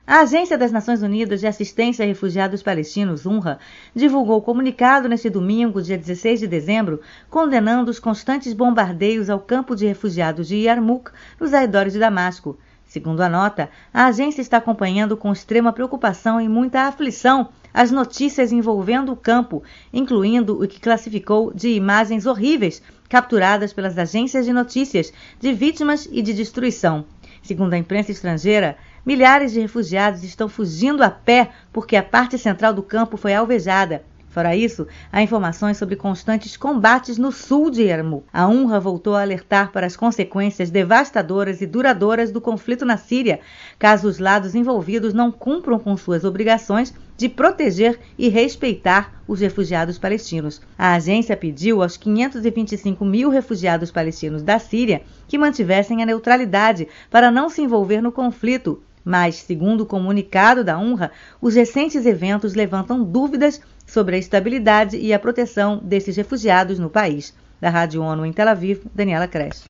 A Agência das Nações Unidas de Assistência a Refugiados Palestinos, UNRWA, divulgou comunicado neste domingo, dia 16 de dezembro, condenando os constantes bombardeios ao campo de refugiados de Yarmouk, nos arredores de Damasco. Segundo a nota, a agência está acompanhando com extrema preocupação e muita aflição as notícias envolvendo o campo, incluindo o que classificou de imagens horríveis capturadas pelas agências de notícias de vítimas e de destruição. Segundo a imprensa estrangeira, milhares de refugiados estão fugindo a pé porque a parte central do campo foi alvejada. Fora isso, há informações sobre constantes combates no sul de Yarmouk. A UNRWA voltou a alertar para as consequências devastadoras e duradouras do conflito na Síria, caso os lados envolvidos não cumpram com suas obrigações de proteger e respeitar os refugiados palestinos. A agência pediu aos 525 mil refugiados palestinos da Síria que mantivessem a neutralidade para não se envolver no conflito. Mas, segundo o comunicado da UNRWA, os recentes eventos levantam dúvidas sobre a estabilidade e a proteção desses refugiados no país. Da Rádio ONU em Tel Aviv, Daniela Cresce.